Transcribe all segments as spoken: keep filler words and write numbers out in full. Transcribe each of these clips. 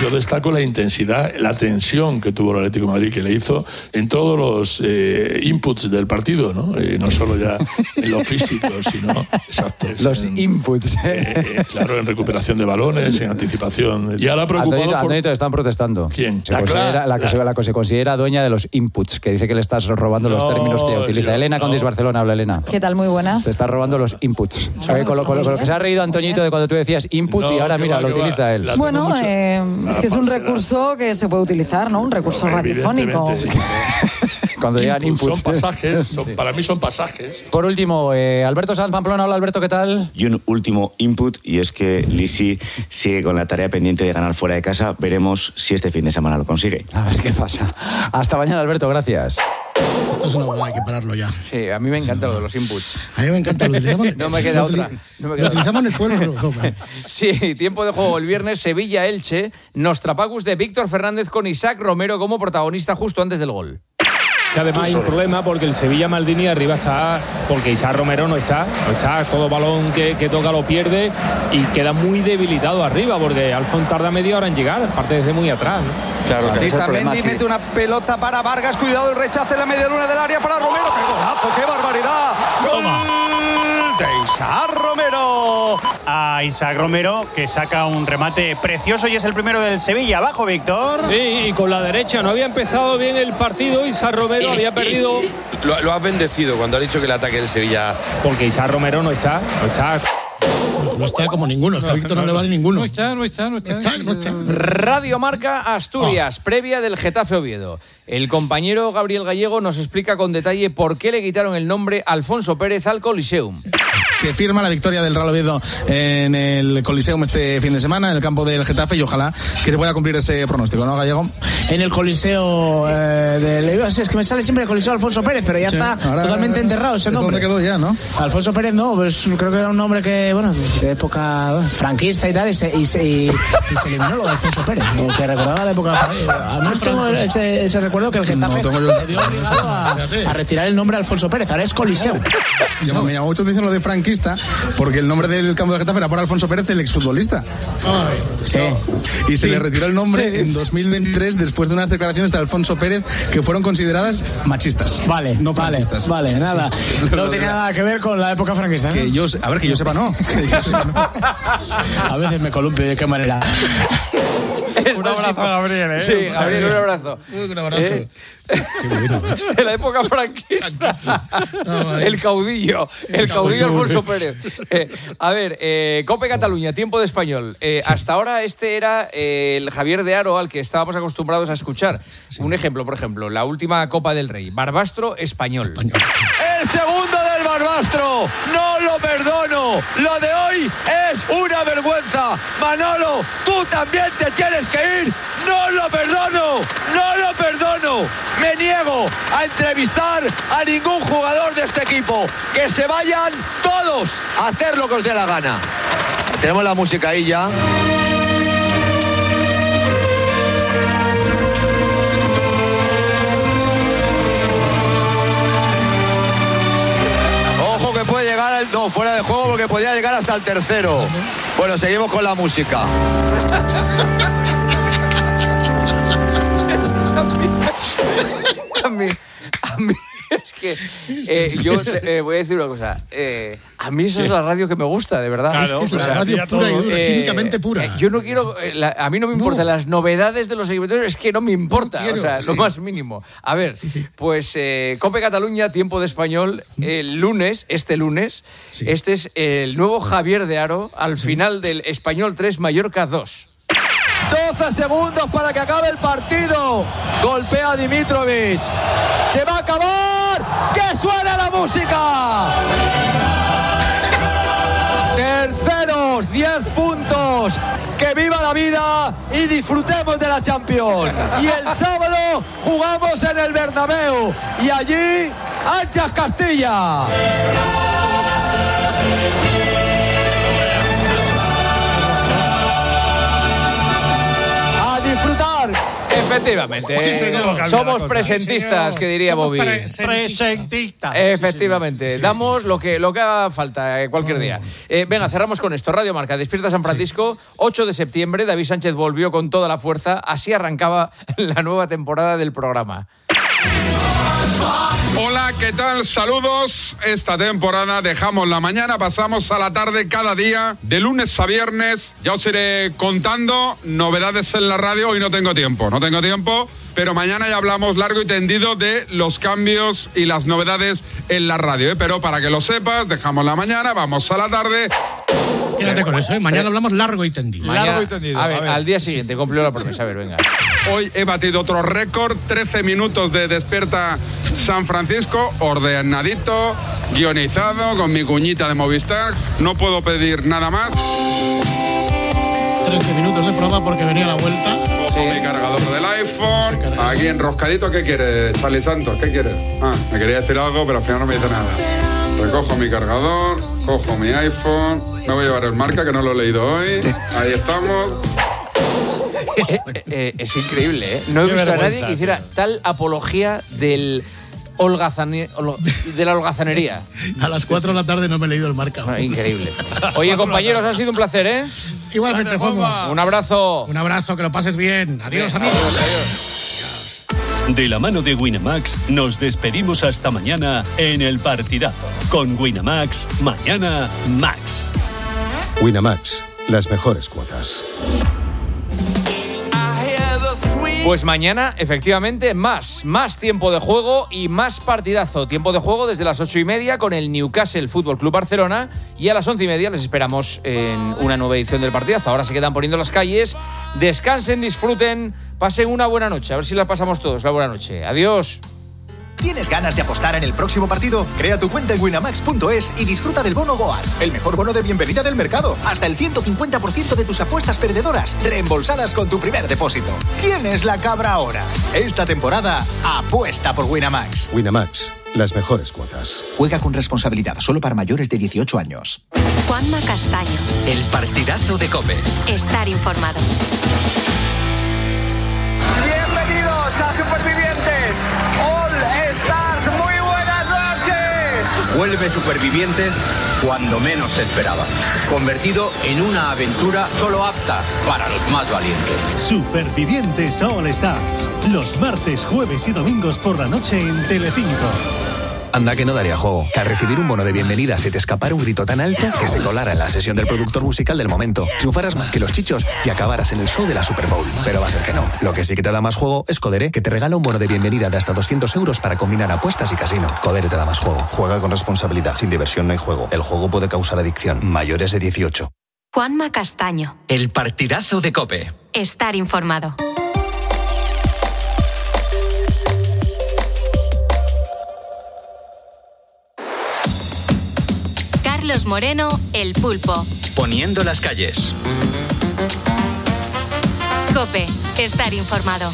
Yo destaco la intensidad, la tensión que tuvo el Atlético de Madrid, que le hizo en todos los eh, inputs del partido, ¿no? Eh, no solo ya en lo físico, sino exacto, los en, inputs. Eh, claro, en recuperación de balones, en anticipación. Y ahora preocupado Antonito, por... Antonito, están protestando. ¿Quién? Se Ah, considera, claro, la, que claro. se, la que se considera dueña de los inputs, que dice que le estás robando no, los términos que ella utiliza. yo, Elena no. Condis Barcelona, habla Elena. ¿Qué tal? Muy buenas. Te estás robando los inputs. No, O sea, que con, lo, con, lo, con lo que se ha reído Antoñito de cuando tú decías inputs No, y ahora que mira, va, lo que va. utiliza él. La- Bueno, mucho- eh, es que es un falsedad. recurso que se puede utilizar, ¿no? Un recurso radiofónico. Evidentemente, sí. Cuando llegan Inputs, inputs. son pasajes, son- Sí. para mí son pasajes. Por último, eh, Alberto Sanz Pamplona. Hola, Alberto, ¿qué tal? Y un último input, y es que Lisi sigue con la tarea pendiente de ganar fuera de casa. Veremos si este fin de semana lo consigue. A ver qué pasa. Hasta mañana, Alberto, gracias. Esto es una boda, hay que pararlo ya. Sí, a mí me encanta lo de los inputs. A mí me encanta, lo utilizamos. No me queda lo otra. utili- No me lo queda utilizamos en el pueblo. Roca. Sí, tiempo de juego el viernes, Sevilla-Elche, Nostrapacus de Víctor Fernández con Isaac Romero como protagonista justo antes del gol. Que además hay un problema porque el Sevilla Maldini arriba está, porque Isaac Romero no está, no está, todo balón que, que toca lo pierde y queda muy debilitado arriba porque Alfon tarda media hora en llegar, parte desde muy atrás, ¿no? Claro, que ese es el Batista problema, Mendy sí. mete una pelota para Vargas, cuidado el rechace en la media luna del área para Romero. ¡Qué golazo, qué barbaridad! ¡Gol de Isaac Romero! A Isaac Romero, que saca un remate precioso y es el primero del Sevilla. Abajo, Víctor. Sí, y con la derecha no había empezado bien el partido, Isaac Romero había perdido, Lo, lo has bendecido cuando has dicho que el ataque del Sevilla. porque Isaac Romero no está, no está. No está como ninguno, es que a Víctor no le vale ninguno. No está, no está, no está. No está, no está. Radio Marca Asturias, previa del Getafe Oviedo. El compañero Gabriel Gallego nos explica con detalle por qué le quitaron el nombre Alfonso Pérez al Coliseum. Que firma la victoria del Real Oviedo en el Coliseum este fin de semana, en el campo del Getafe, y ojalá que se pueda cumplir ese pronóstico, ¿no, Gallego? En el Coliseo eh, de... Es que me sale siempre el Coliseo Alfonso Pérez, pero ya Sí, está ahora- totalmente enterrado ese ¿Es nombre. donde quedó ya, no? Alfonso Pérez no, pues creo que era un nombre que, bueno, de época bueno, franquista y tal, y se, y se, y, y se eliminó lo de Alfonso Pérez, lo que recordaba la época. Al menos tengo ese, ese recuerdo que el Getafe No tengo yo- se vio obligado a, a retirar el nombre de Alfonso Pérez, ahora es Coliseo. Yo- Me llamó mucho atención lo de franquista, porque el nombre del campo del Getafe era por Alfonso Pérez, el exfutbolista. Sí. Y se Sí. le retiró el nombre en dos mil veintitrés después de unas declaraciones de Alfonso Pérez que fueron consideradas machistas. Vale, no vale, franquistas. vale, nada. Sí. No Lo de tenía la- nada que ver con la época franquista, ¿no? Que yo, a ver, que yo sepa, no. Que yo sepa, no. A veces me columpio, ¿de qué manera? Un abrazo, Gabriel, ¿eh? Sí, Gabriel, un abrazo. Un abrazo. Eh, Qué bueno, macho. de la época franquista. No, vale. El caudillo, el caudillo Alfonso Pérez. Eh, a ver, eh, Cope Cataluña, tiempo de español. Eh, hasta ahora este era eh, el Javier de Haro al que estábamos acostumbrados a escuchar. Un ejemplo, por ejemplo, la última Copa del Rey, Barbastro español. El segundo del Barbastro, no lo perdono. Lo de hoy es una vergüenza. Manolo, tú también te tienes que ir. No lo perdono, no lo perdono. Me niego a entrevistar a ningún jugador de este equipo. Que se vayan todos a hacer lo que os dé la gana. Tenemos la música ahí ya. Ojo que puede llegar al... No, fuera de juego porque podría llegar hasta el tercero. Bueno, seguimos con la música. A mí, a mí es que eh, yo eh, voy a decir una cosa. Eh, a mí esa es la radio que me gusta, de verdad. Claro, es que es la radio pura y dura, químicamente pura. Eh, yo no quiero, eh, la, a mí no me importan las novedades de los equipos, es que no me importa, No quiero, o sea, sí. lo más mínimo. A ver, pues eh, Cope Cataluña, tiempo de español, el lunes, este lunes, este es el nuevo Javier de Haro al final del Español tres, Mallorca dos. doce segundos para que acabe el partido. Golpea a Dimitrovic. Se va a acabar. ¡Que suene la música! Terceros, diez puntos. Que viva la vida y disfrutemos de la Champions. Y el sábado jugamos en el Bernabéu. Y allí, Anchas Castilla. A disfrutar. Efectivamente. Sí, señor. Somos presentistas, Sí, que diría Somos Bobby. presentistas. Efectivamente, Sí, damos sí, lo que lo que haga falta eh, cualquier día. Eh, venga, cerramos con esto. Radio Marca, Despierta San Francisco, ocho de septiembre. David Sánchez volvió con toda la fuerza. Así arrancaba la nueva temporada del programa. Hola, ¿qué tal? Saludos. Esta temporada dejamos la mañana, pasamos a la tarde cada día, de lunes a viernes. Ya os iré contando novedades en la radio. Hoy no tengo tiempo, no tengo tiempo, pero mañana ya hablamos largo y tendido de los cambios y las novedades en la radio, ¿eh? Pero para que lo sepas, dejamos la mañana, vamos a la tarde. Quédate con eso, ¿eh? Mañana hablamos largo y tendido. Mañana, largo y tendido. A ver, a ver. al día siguiente, cumplió la promesa. A ver, venga. Hoy he batido otro récord, trece minutos de Despierta San Francisco, ordenadito, guionizado, con mi cuñita de Movistar. No puedo pedir nada más. trece minutos de prueba porque venía la vuelta. Cojo mi cargador del iPhone, aquí enroscadito. ¿Qué quieres, Charlie Santos? ¿Qué quieres? Ah, me quería decir algo, pero al final no me dice nada. Recojo mi cargador, cojo mi iPhone, me voy a llevar el marca, que no lo he leído hoy. Ahí estamos. Eh, eh, es increíble, ¿eh? No he Qué visto a nadie vergüenza, que hiciera tal apología del holgazane- hol- de la holgazanería. A las cuatro de la tarde no me he leído el marca. Ah, increíble. Oye, compañeros, ha sido un placer, ¿eh? Igualmente, Juanma. Un abrazo. Un abrazo, que lo pases bien. Adiós, amigos. De la mano de Winamax nos despedimos hasta mañana en el partidazo. Con Winamax, mañana Max. Winamax, las mejores cuotas. Pues mañana, efectivamente, más, más tiempo de juego y más partidazo. Tiempo de juego desde las ocho y media con el Newcastle Fútbol Club Barcelona, y a las once y media les esperamos en una nueva edición del partidazo. Ahora se quedan poniendo las calles. Descansen, disfruten, pasen una buena noche. A ver si la pasamos todos la buena noche. Adiós. ¿Tienes ganas de apostar en el próximo partido? Crea tu cuenta en winamax punto es y disfruta del bono Goas, el mejor bono de bienvenida del mercado. Hasta el ciento cincuenta por ciento de tus apuestas perdedoras reembolsadas con tu primer depósito. ¿Quién es la cabra ahora? Esta temporada, apuesta por Winamax. Winamax, las mejores cuotas. Juega con responsabilidad, solo para mayores de dieciocho años. Juanma Castaño. El partidazo de COPE. Estar informado. Bienvenidos a Supervivientes All Stars. Muy buenas noches. Vuelve Supervivientes cuando menos se esperaba. Convertido en una aventura solo apta para los más valientes. Supervivientes All Stars. Los martes, jueves y domingos por la noche en Telecinco. Anda que no daría juego, que al recibir un bono de bienvenida se te escapara un grito tan alto que se colara en la sesión del productor musical del momento, triunfaras más que los chichos y acabaras en el show de la Super Bowl. Pero va a ser que no. Lo que sí que te da más juego es Codere, que te regala un bono de bienvenida de hasta doscientos euros para combinar apuestas y casino. Codere te da más juego. Juega con responsabilidad. Sin diversión no hay juego. El juego puede causar adicción. Mayores de dieciocho. Juanma Castaño. El partidazo de COPE. Estar informado. Carlos Moreno, El Pulpo. Poniendo las calles. COPE. Estar informado.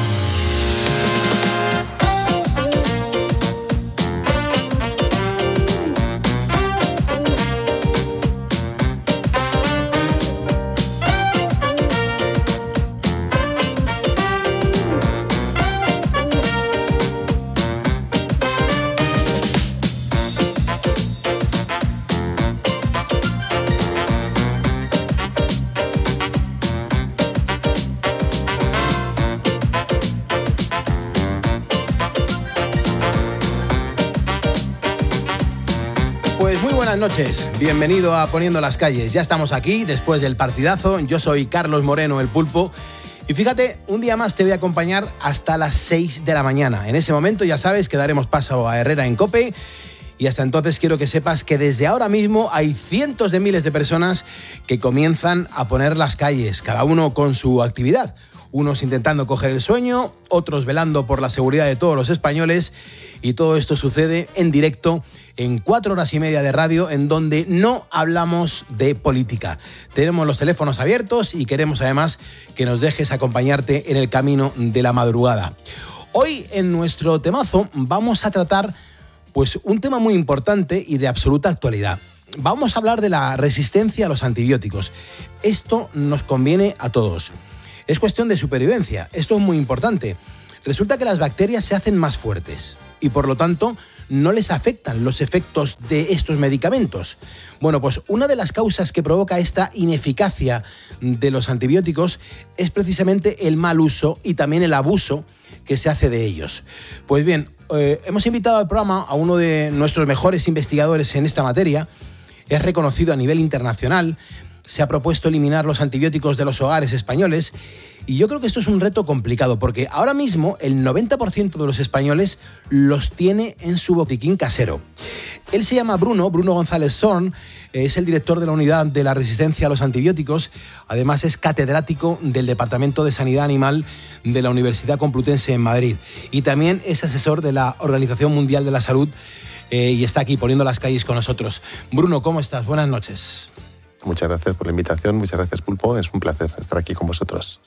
Pues muy buenas noches, bienvenido a Poniendo las Calles. Ya estamos aquí después del partidazo. Yo soy Carlos Moreno, El Pulpo. Y fíjate, un día más te voy a acompañar hasta las seis de la mañana. En ese momento, ya sabes, que daremos paso a Herrera en COPE. Y hasta entonces quiero que sepas que desde ahora mismo hay cientos de miles de personas que comienzan a poner las calles, cada uno con su actividad. Unos intentando coger el sueño, otros velando por la seguridad de todos los españoles. Y todo esto sucede en directo en cuatro horas y media de radio, en donde no hablamos de política. Tenemos los teléfonos abiertos y queremos además que nos dejes acompañarte en el camino de la madrugada. Hoy en nuestro temazo vamos a tratar pues un tema muy importante y de absoluta actualidad. Vamos a hablar de la resistencia a los antibióticos. Esto nos conviene a todos. Es cuestión de supervivencia. Esto es muy importante. Resulta que las bacterias se hacen más fuertes y por lo tanto no les afectan los efectos de estos medicamentos. Bueno, pues una de las causas que provoca esta ineficacia de los antibióticos es precisamente el mal uso y también el abuso que se hace de ellos. Pues bien, eh, hemos invitado al programa a uno de nuestros mejores investigadores en esta materia. Es reconocido a nivel internacional. Se ha propuesto eliminar los antibióticos de los hogares españoles y yo creo que esto es un reto complicado porque ahora mismo el noventa por ciento de los españoles los tiene en su botiquín casero. Él se llama Bruno, Bruno González Zorn, es el director de la unidad de la resistencia a los antibióticos, además es catedrático del Departamento de Sanidad Animal de la Universidad Complutense en Madrid y también es asesor de la Organización Mundial de la Salud eh, y está aquí poniendo las calles con nosotros. Bruno, ¿cómo estás? Buenas noches. Muchas gracias por la invitación, muchas gracias Pulpo, es un placer estar aquí con vosotros.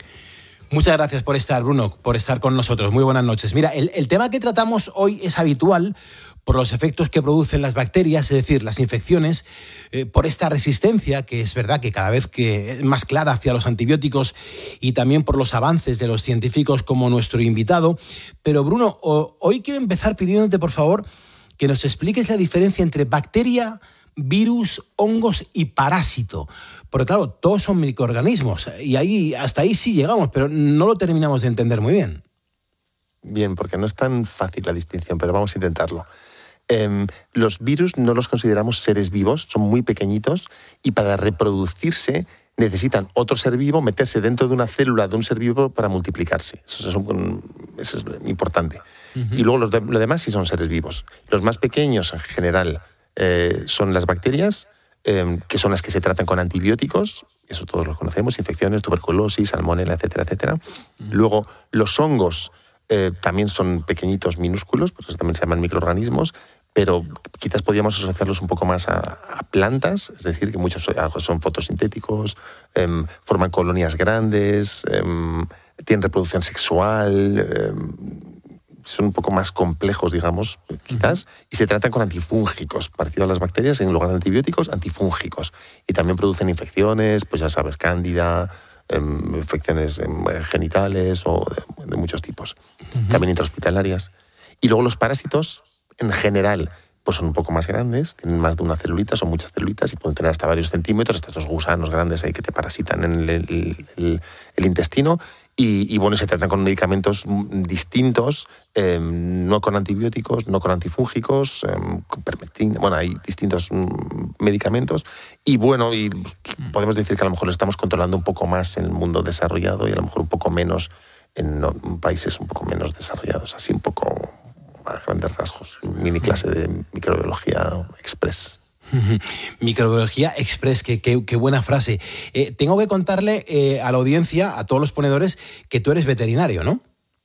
Muchas gracias por estar, Bruno, por estar con nosotros. Muy buenas noches. Mira, el, el tema que tratamos hoy es habitual por los efectos que producen las bacterias, es decir, las infecciones, eh, por esta resistencia, que es verdad que cada vez que es más clara hacia los antibióticos y también por los avances de los científicos como nuestro invitado. Pero, Bruno, o, hoy quiero empezar pidiéndote, por favor, que nos expliques la diferencia entre bacteria, virus, hongos y parásito. Porque claro, todos son microorganismos y ahí, hasta ahí sí llegamos, pero no lo terminamos de entender muy bien. Bien, porque no es tan fácil la distinción, pero vamos a intentarlo. Eh, los virus no los consideramos seres vivos, son muy pequeñitos y para reproducirse necesitan otro ser vivo, meterse dentro de una célula de un ser vivo para multiplicarse. Eso es, un, eso es importante. Uh-huh. Y luego los de, lo demás sí son seres vivos. Los más pequeños en general eh, son las bacterias, eh, que son las que se tratan con antibióticos, eso todos lo conocemos, infecciones, tuberculosis, salmonela, etcétera, etcétera. Uh-huh. Luego los hongos eh, también son pequeñitos, minúsculos, pues también se llaman microorganismos, pero quizás podríamos asociarlos un poco más a, a plantas, es decir, que muchos son fotosintéticos, eh, forman colonias grandes, eh, tienen reproducción sexual, eh, son un poco más complejos, digamos, quizás, uh-huh. y se tratan con antifúngicos, parecido a las bacterias, en lugar de antibióticos, antifúngicos. Y también producen infecciones, pues ya sabes, cándida, eh, infecciones eh, genitales o de, de muchos tipos, uh-huh. también intrahospitalarias. Y luego los parásitos, en general, pues son un poco más grandes, tienen más de una celulita, son muchas celulitas y pueden tener hasta varios centímetros, hasta estos gusanos grandes ahí que te parasitan en el, el, el, el intestino. Y, y bueno, se tratan con medicamentos distintos, eh, no con antibióticos, no con antifúngicos, eh, con permectina, bueno, hay distintos mm, medicamentos. Y bueno, y podemos decir que a lo mejor lo estamos controlando un poco más en el mundo desarrollado y a lo mejor un poco menos en no, países un poco menos desarrollados, así un poco a grandes rasgos. Mini clase de microbiología express. Microbiología express, qué, qué, qué buena frase. Eh, tengo que contarle eh, a la audiencia, a todos los ponedores, que tú eres veterinario, ¿no?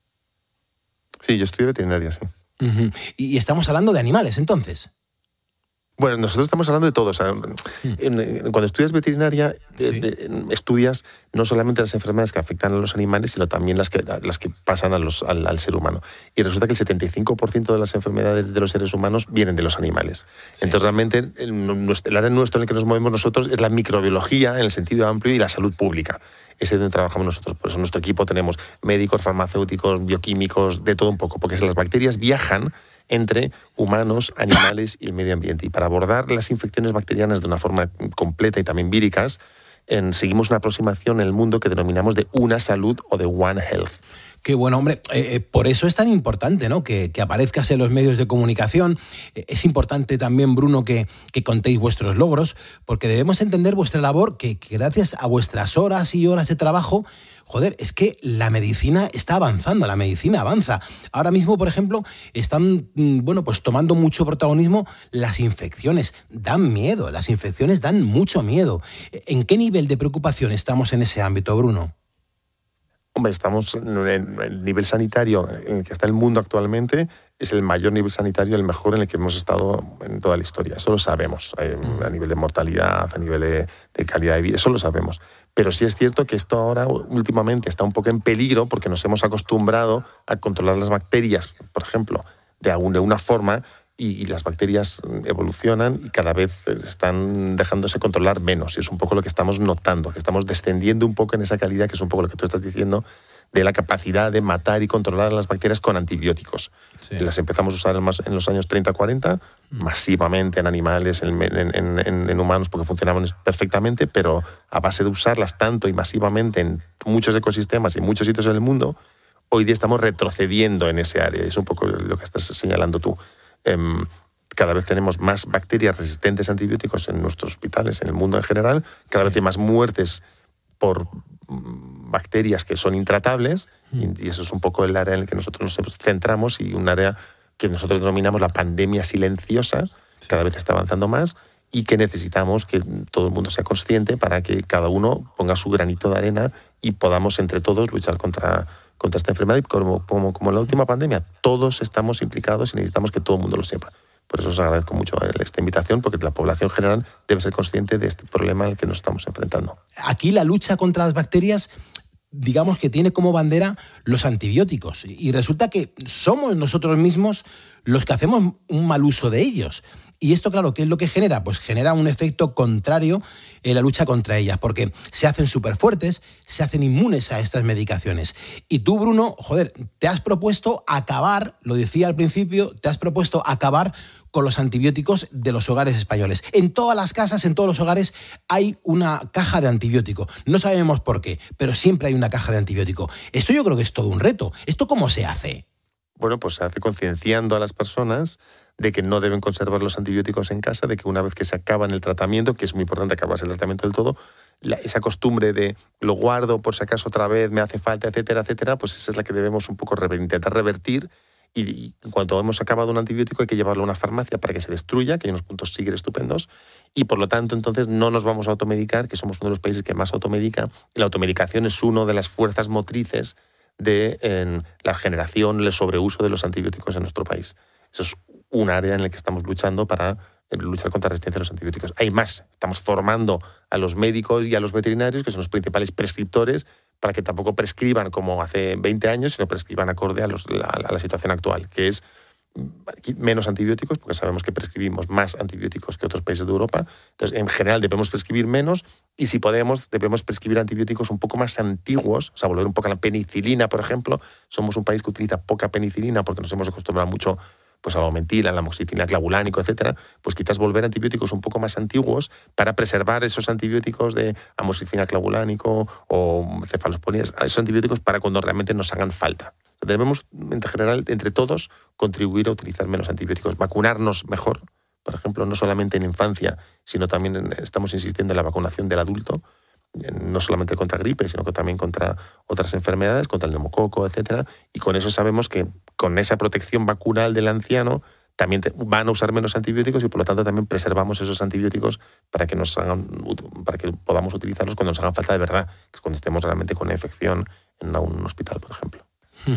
Sí, yo estudio veterinaria, sí. Uh-huh. Y estamos hablando de animales, entonces. Bueno, nosotros estamos hablando de todo. O sea, en, en, cuando estudias veterinaria, sí. de, de, estudias no solamente las enfermedades que afectan a los animales, sino también las que, las que pasan a los, al, al ser humano. Y resulta que el setenta y cinco por ciento de las enfermedades de los seres humanos vienen de los animales. Sí. Entonces, realmente, el, el área nuestro en el que nos movemos nosotros es la microbiología en el sentido amplio y la salud pública. Ese es donde trabajamos nosotros. Por eso en nuestro equipo tenemos médicos, farmacéuticos, bioquímicos, de todo un poco, porque las bacterias viajan entre humanos, animales y el medio ambiente. Y para abordar las infecciones bacterianas de una forma completa y también víricas, en, seguimos una aproximación en el mundo que denominamos de una salud o de One Health. Qué bueno, hombre. Eh, por eso es tan importante, ¿no?, que, que aparezcas en los medios de comunicación. Eh, es importante también, Bruno, que, que contéis vuestros logros, porque debemos entender vuestra labor, que, que gracias a vuestras horas y horas de trabajo, joder, es que la medicina está avanzando, la medicina avanza. Ahora mismo, por ejemplo, están, bueno, pues tomando mucho protagonismo las infecciones. Dan miedo, las infecciones dan mucho miedo. ¿En qué nivel de preocupación estamos en ese ámbito, Bruno? Hombre, estamos en el nivel sanitario en el que está el mundo actualmente, es el mayor nivel sanitario, el mejor en el que hemos estado en toda la historia. Eso lo sabemos, a nivel de mortalidad, a nivel de, de calidad de vida, eso lo sabemos. Pero sí es cierto que esto ahora últimamente está un poco en peligro porque nos hemos acostumbrado a controlar las bacterias, por ejemplo, de, algún, de una forma y, y las bacterias evolucionan y cada vez están dejándose controlar menos. Y es un poco lo que estamos notando, que estamos descendiendo un poco en esa calidad, que es un poco lo que tú estás diciendo, de la capacidad de matar y controlar a las bacterias con antibióticos. Sí. Las empezamos a usar en, más, en los años treinta cuarenta, mm. masivamente en animales, en, en, en, en humanos, porque funcionaban perfectamente, pero a base de usarlas tanto y masivamente en muchos ecosistemas y en muchos sitios en el mundo, hoy día estamos retrocediendo en ese área. Es un poco lo que estás señalando tú. Um, cada vez tenemos más bacterias resistentes a antibióticos en nuestros hospitales, en el mundo en general. Cada sí. vez hay más muertes por bacterias que son intratables, mm. y eso es un poco el área en el que nosotros nos centramos, y un área que nosotros denominamos la pandemia silenciosa, sí. cada vez está avanzando más, y que necesitamos que todo el mundo sea consciente para que cada uno ponga su granito de arena y podamos entre todos luchar contra, contra esta enfermedad. Y como, como, como en la última pandemia, todos estamos implicados y necesitamos que todo el mundo lo sepa. Por eso os agradezco mucho esta invitación, porque la población general debe ser consciente de este problema al que nos estamos enfrentando. Aquí la lucha contra las bacterias, digamos que tiene como bandera los antibióticos, y resulta que somos nosotros mismos los que hacemos un mal uso de ellos. Y esto, claro, ¿qué es lo que genera? Pues genera un efecto contrario en la lucha contra ellas, porque se hacen súper fuertes, se hacen inmunes a estas medicaciones. Y tú, Bruno, joder, te has propuesto acabar, lo decía al principio, te has propuesto acabar con los antibióticos de los hogares españoles. En todas las casas, en todos los hogares, hay una caja de antibiótico. No sabemos por qué, pero siempre hay una caja de antibiótico. Esto yo creo que es todo un reto. ¿Esto cómo se hace? Bueno, pues se hace concienciando a las personas de que no deben conservar los antibióticos en casa, de que una vez que se acaban el tratamiento, que es muy importante acabarse el tratamiento del todo, la, esa costumbre de lo guardo por si acaso otra vez, me hace falta, etcétera, etcétera, pues esa es la que debemos un poco re- intentar revertir. Y, y en cuanto hemos acabado un antibiótico hay que llevarlo a una farmacia para que se destruya, que hay unos puntos SIGRE estupendos, y por lo tanto entonces no nos vamos a automedicar, que somos uno de los países que más automedica, y la automedicación es una de las fuerzas motrices de en, la generación, el sobreuso de los antibióticos en nuestro país. Eso es un área en la que estamos luchando para luchar contra la resistencia a los antibióticos. Hay más, estamos formando a los médicos y a los veterinarios, que son los principales prescriptores, para que tampoco prescriban como hace veinte años, sino prescriban acorde a, los, a, a la situación actual, que es menos antibióticos, porque sabemos que prescribimos más antibióticos que otros países de Europa. Entonces, en general, debemos prescribir menos, y si podemos, debemos prescribir antibióticos un poco más antiguos, o sea, volver un poco a la penicilina, por ejemplo. Somos un país que utiliza poca penicilina porque nos hemos acostumbrado mucho pues a la amoxicilina, la amoxicilina clavulánico, etcétera, pues quizás volver a antibióticos un poco más antiguos para preservar esos antibióticos de amoxicilina clavulánico o cefalosporinas, esos antibióticos para cuando realmente nos hagan falta. Debemos, en general, entre todos, contribuir a utilizar menos antibióticos, vacunarnos mejor, por ejemplo, no solamente en infancia, sino también en, estamos insistiendo en la vacunación del adulto, no solamente contra gripe, sino que también contra otras enfermedades, contra el neumococo, etcétera. Y con eso sabemos que con esa protección vacunal del anciano también te, van a usar menos antibióticos, y por lo tanto también preservamos esos antibióticos para que nos hagan, para que podamos utilizarlos cuando nos hagan falta de verdad, que es cuando estemos realmente con una infección en un hospital, por ejemplo.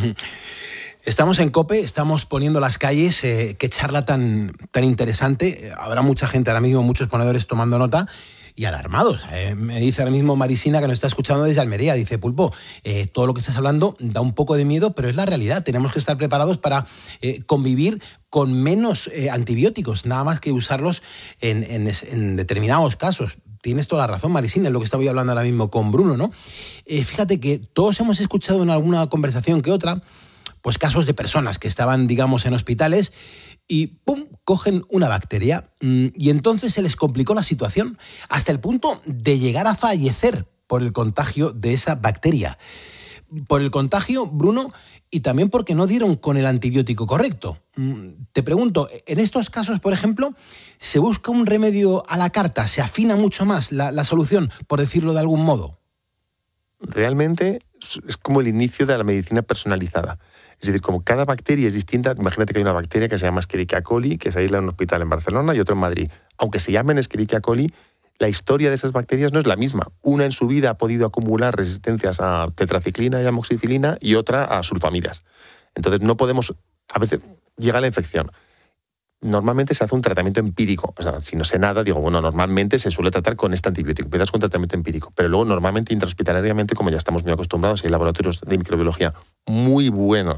Estamos en COPE, estamos poniendo las calles. Eh, qué charla tan, tan interesante. Habrá mucha gente ahora mismo, muchos ponedores tomando nota y alarmados. Eh, me dice ahora mismo Marisina, que nos está escuchando desde Almería, dice, Pulpo, eh, todo lo que estás hablando da un poco de miedo, pero es la realidad. Tenemos que estar preparados para eh, convivir con menos eh, antibióticos, nada más que usarlos en, en, en determinados casos. Tienes toda la razón, Marisina, es lo que estaba hablando ahora mismo con Bruno, ¿no? Eh, fíjate que todos hemos escuchado en alguna conversación que otra, pues casos de personas que estaban, digamos, en hospitales y ¡pum!, cogen una bacteria, y entonces se les complicó la situación hasta el punto de llegar a fallecer por el contagio de esa bacteria. Por el contagio, Bruno, y también porque no dieron con el antibiótico correcto. Te pregunto, en estos casos, por ejemplo, ¿se busca un remedio a la carta? ¿Se afina mucho más la, la solución, por decirlo de algún modo? Realmente es como el inicio de la medicina personalizada. Es decir, como cada bacteria es distinta, imagínate que hay una bacteria que se llama Escherichia coli, que se aísla en un hospital en Barcelona y otro en Madrid. Aunque se llamen Escherichia coli, la historia de esas bacterias no es la misma. Una en su vida ha podido acumular resistencias a tetraciclina y amoxicilina, y otra a sulfamidas. Entonces no podemos, a veces llega la infección. Normalmente se hace un tratamiento empírico. O sea, si no sé nada, digo, bueno, normalmente se suele tratar con este antibiótico. Empiezas con tratamiento empírico. Pero luego, normalmente, intrahospitalariamente, como ya estamos muy acostumbrados, hay laboratorios de microbiología muy buenos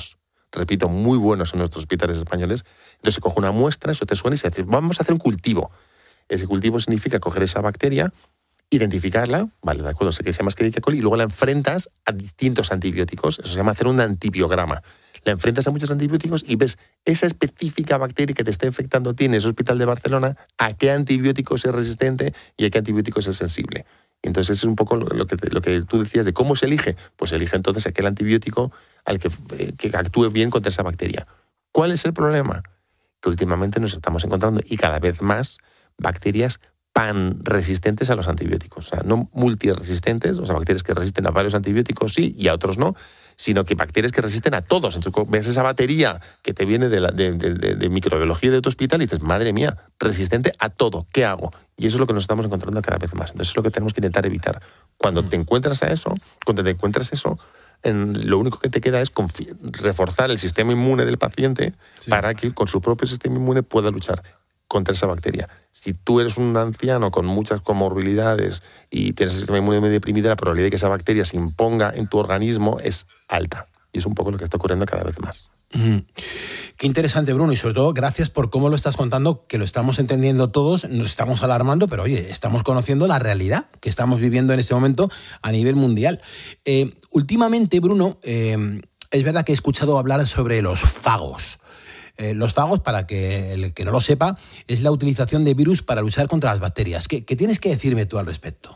repito, muy buenos en nuestros hospitales españoles. Entonces se coge una muestra, eso te suena y se dice, vamos a hacer un cultivo. Ese cultivo significa coger esa bacteria, identificarla, vale, de acuerdo, sé que se llama Escherichia coli, y luego la enfrentas a distintos antibióticos. Eso se llama hacer un antibiograma. La enfrentas a muchos antibióticos y ves esa específica bacteria que te está infectando a ti en ese hospital de Barcelona, a qué antibiótico es resistente y a qué antibiótico es sensible. Y entonces eso es un poco lo que, lo que tú decías de cómo se elige. Pues se elige entonces aquel antibiótico al que, que actúe bien contra esa bacteria. ¿Cuál es el problema? Que últimamente nos estamos encontrando, y cada vez más, bacterias panresistentes a los antibióticos. O sea, no multiresistentes, o sea, bacterias que resisten a varios antibióticos, sí, y a otros no, sino que bacterias que resisten a todos. Entonces ves esa batería que te viene de, la, de, de, de, de microbiología de tu hospital y dices, madre mía, resistente a todo, ¿qué hago? Y eso es lo que nos estamos encontrando cada vez más. Entonces es lo que tenemos que intentar evitar. Cuando te encuentras a eso, cuando te encuentras eso, en, lo único que te queda es confi- reforzar el sistema inmune del paciente, sí, para que con su propio sistema inmune pueda luchar contra esa bacteria. Si tú eres un anciano con muchas comorbilidades y tienes el sistema inmune muy deprimido, la probabilidad de que esa bacteria se imponga en tu organismo es alta. Y es un poco lo que está ocurriendo cada vez más. Mm. Qué interesante, Bruno, y sobre todo gracias por cómo lo estás contando, que lo estamos entendiendo todos, nos estamos alarmando, pero oye, estamos conociendo la realidad que estamos viviendo en este momento a nivel mundial. Eh, últimamente, Bruno, eh, es verdad que he escuchado hablar sobre los fagos. Eh, los fagos, para que el que no lo sepa, es la utilización de virus para luchar contra las bacterias. ¿Qué, qué tienes que decirme tú al respecto?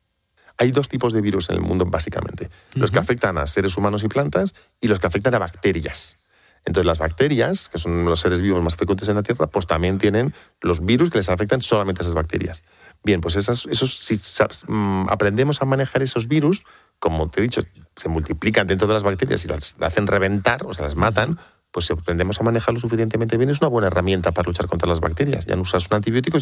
Hay dos tipos de virus en el mundo, básicamente. Uh-huh. Los que afectan a seres humanos y plantas y los que afectan a bacterias. Entonces, las bacterias, que son los seres vivos más frecuentes en la Tierra, pues también tienen los virus que les afectan solamente a esas bacterias. Bien, pues esas, esos, si um, aprendemos a manejar esos virus, como te he dicho, se multiplican dentro de las bacterias y las hacen reventar o se las matan, pues si aprendemos a manejarlo suficientemente bien, es una buena herramienta para luchar contra las bacterias. Ya no usas un antibiótico,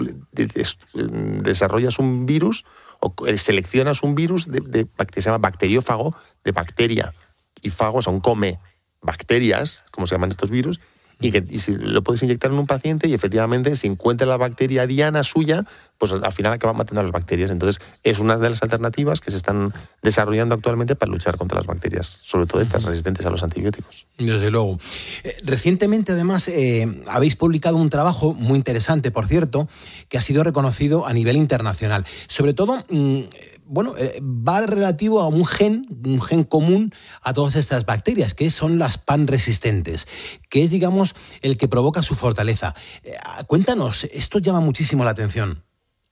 desarrollas un virus o seleccionas un virus de, de, que se llama bacteriófago, de bacteria. Y fago son come bacterias, como se llaman estos virus, y que y si lo puedes inyectar en un paciente y efectivamente si encuentra la bacteria diana suya, pues al final acaba matando a las bacterias. Entonces es una de las alternativas que se están desarrollando actualmente para luchar contra las bacterias, sobre todo estas resistentes a los antibióticos. Desde luego. Eh, recientemente, además, eh, habéis publicado un trabajo muy interesante, por cierto, que ha sido reconocido a nivel internacional. Sobre todo, mmm, bueno, eh, va relativo a un gen, un gen común a todas estas bacterias, que son las panresistentes, que es, digamos, el que provoca su fortaleza. Eh, cuéntanos, esto llama muchísimo la atención.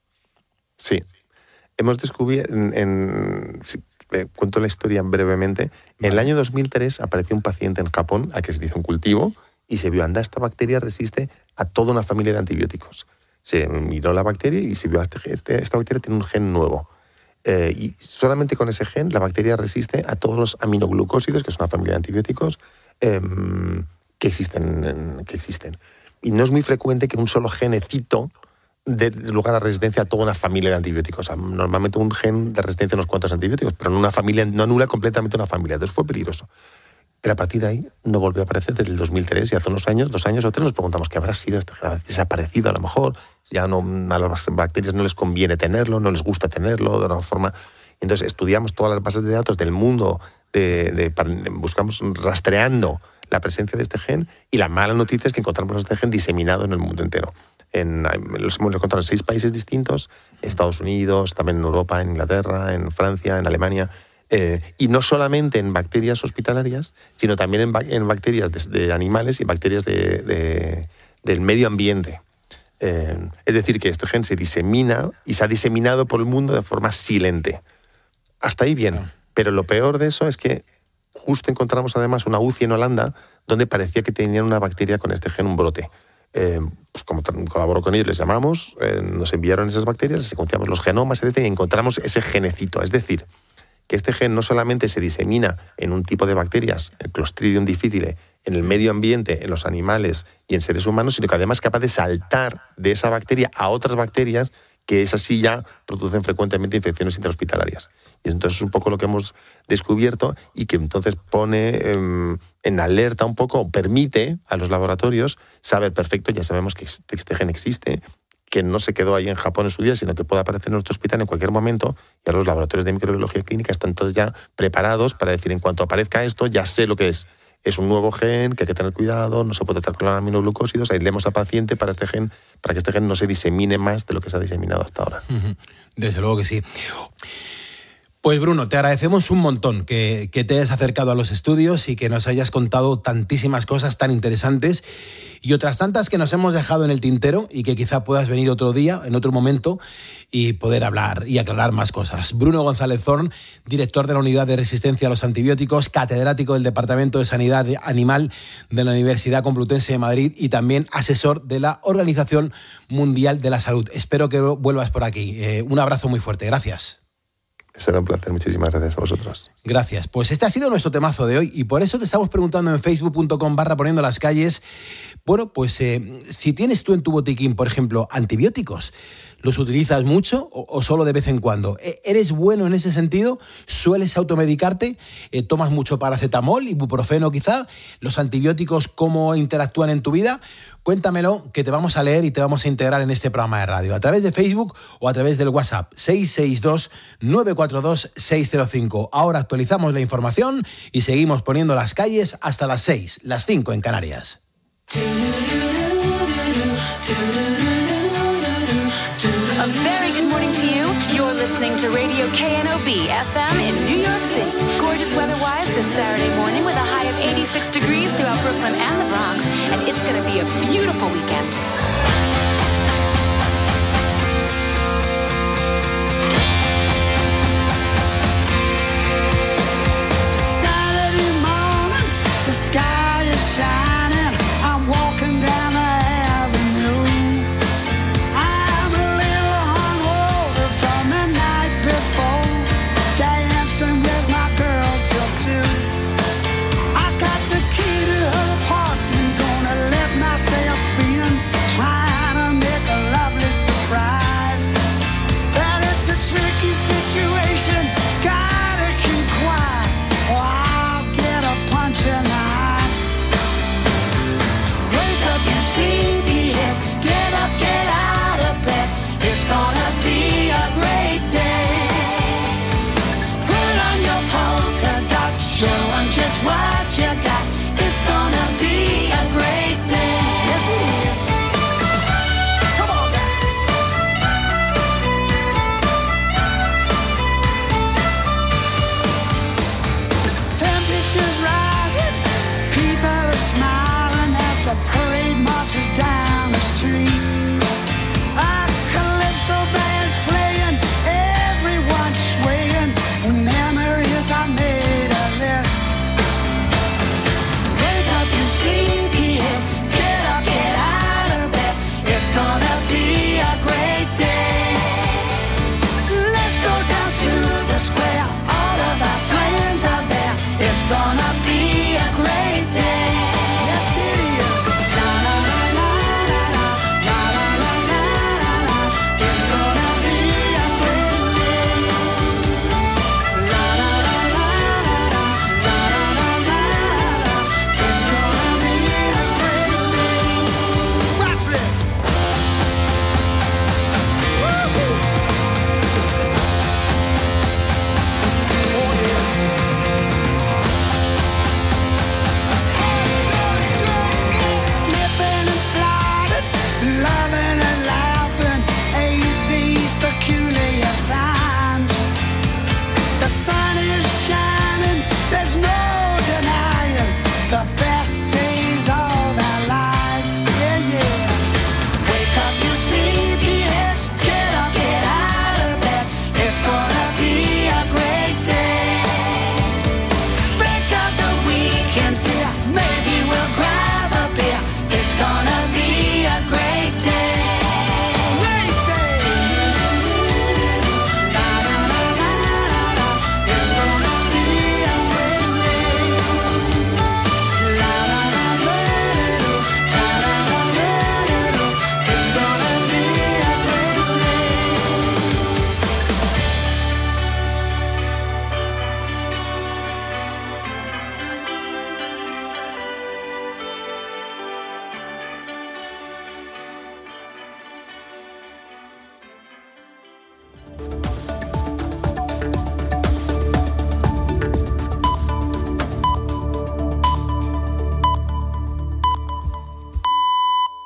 Sí. Hemos descubierto, en, en, si, eh, cuento la historia brevemente, vale. En el año dos mil tres apareció un paciente en Japón a que se le hizo un cultivo y se vio, anda, esta bacteria resiste a toda una familia de antibióticos. Se miró la bacteria y se vio, este, este, esta bacteria tiene un gen nuevo. Eh, y solamente con ese gen la bacteria resiste a todos los aminoglucósidos, que es una familia de antibióticos, eh, que, existen, que existen. Y no es muy frecuente que un solo genecito dé lugar a resistencia a toda una familia de antibióticos. O sea, normalmente un gen de resistencia a unos cuantos antibióticos, pero en una familia no anula completamente una familia. Entonces fue peligroso. Pero a partir de ahí no volvió a aparecer desde el dos mil tres y hace unos años, dos años o tres, nos preguntamos qué habrá sido, este gen desaparecido a lo mejor, ya no, a las bacterias no les conviene tenerlo, no les gusta tenerlo de alguna forma. Entonces estudiamos todas las bases de datos del mundo, de, de, de, buscamos rastreando la presencia de este gen y la mala noticia es que encontramos este gen diseminado en el mundo entero. En, los hemos encontrado en seis países distintos, Estados Unidos, también en Europa, en Inglaterra, en Francia, en Alemania. Eh, y no solamente en bacterias hospitalarias, sino también en, en bacterias de, de animales y bacterias de, de, del medio ambiente. Eh, es decir, que este gen se disemina y se ha diseminado por el mundo de forma silente. Hasta ahí bien. Pero lo peor de eso es que justo encontramos además una U C I en Holanda donde parecía que tenían una bacteria con este gen, un brote. Eh, pues como colaboro con ellos, les llamamos, eh, nos enviaron esas bacterias, les secuenciamos los genomas, etcétera, y encontramos ese genecito. Es decir, que este gen no solamente se disemina en un tipo de bacterias, el Clostridium difficile, en el medio ambiente, en los animales y en seres humanos, sino que además es capaz de saltar de esa bacteria a otras bacterias que esas sí ya producen frecuentemente infecciones intrahospitalarias. Y entonces es un poco lo que hemos descubierto y que entonces pone eh, en alerta un poco, permite a los laboratorios saber perfecto, ya sabemos que este, este gen existe, que no se quedó ahí en Japón en su día, sino que puede aparecer en nuestro hospital en cualquier momento, y ahora los laboratorios de microbiología clínica están todos ya preparados para decir, en cuanto aparezca esto, ya sé lo que es. es un nuevo gen que hay que tener cuidado, no se puede tratar con los aminoglucósidos, aislemos al paciente para este gen, para que este gen no se disemine más de lo que se ha diseminado hasta ahora. Desde luego que sí. Pues Bruno, te agradecemos un montón que, que te hayas acercado a los estudios y que nos hayas contado tantísimas cosas tan interesantes y otras tantas que nos hemos dejado en el tintero y que quizá puedas venir otro día, en otro momento, y poder hablar y aclarar más cosas. Bruno González Zorn, director de la Unidad de Resistencia a los Antibióticos, catedrático del Departamento de Sanidad Animal de la Universidad Complutense de Madrid y también asesor de la Organización Mundial de la Salud. Espero que vuelvas por aquí. Eh, un abrazo muy fuerte. Gracias. Será un placer, muchísimas gracias a vosotros. Gracias. Pues este ha sido nuestro temazo de hoy y por eso te estamos preguntando en facebook punto com barra poniendo las calles, bueno, pues eh, si tienes tú en tu botiquín, por ejemplo, antibióticos, ¿los utilizas mucho o, o solo de vez en cuando? ¿Eres bueno en ese sentido? ¿Sueles automedicarte? Eh, ¿Tomas mucho paracetamol, ibuprofeno quizá? ¿Los antibióticos cómo interactúan en tu vida? Cuéntamelo, que te vamos a leer y te vamos a integrar en este programa de radio, a través de Facebook o a través del WhatsApp seis seis dos, nueve cuatro dos, seis cero cinco. Ahora actualizamos la información y seguimos poniendo las calles hasta las seis, las cinco en Canarias. A very good morning to you. You're listening to Radio K N O B F M in New York City. Gorgeous weather-wise this Saturday morning with a high of eighty-six degrees throughout Brooklyn and the Bronx, and it's going to be a beautiful weekend. Saturday morning, the sky is shining. I'm walking down the avenue. I'm a little hungover from the night before, dancing with my girl till two. I got the key to her apartment, gonna let myself in, trying to make a lovely surprise. But it's a tricky situation, gotta keep quiet, or I'll get a punch in the eye. Wake up, you sleepyhead, get up, get out of bed, it's gonna be a great day. Put on your polka dots, show 'em just what you got, it's gonna be a great day. Yes, it is. Come on now. Temperatures rising, people are smiling as the parade marches down the street. A calypso band's playing, everyone's swaying, memories are made of this. Wake up, you sleepyhead, get up, get out of bed, it's gonna be a great day. Let's go down to the square, all of our friends are there, it's gonna be a great day. Yes, it is. La la la la la la, la la la la la la, it's gonna be a great day. La la la la la la, la la la la la, it's gonna be a great day. Watch this. Woo-hoo. Oh yeah.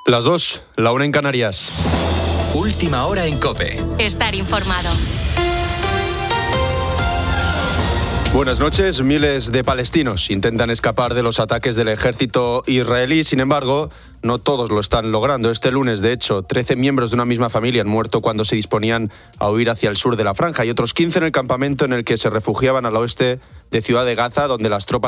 Las dos, la una en Canarias. Última hora en COPE. Estar informado. Buenas noches. Miles de palestinos intentan escapar de los ataques del ejército israelí. Sin embargo, no todos lo están logrando. Este lunes, de hecho, trece miembros de una misma familia han muerto cuando se disponían a huir hacia el sur de la franja y otros quince en el campamento en el que se refugiaban al oeste de Ciudad de Gaza, donde las tropas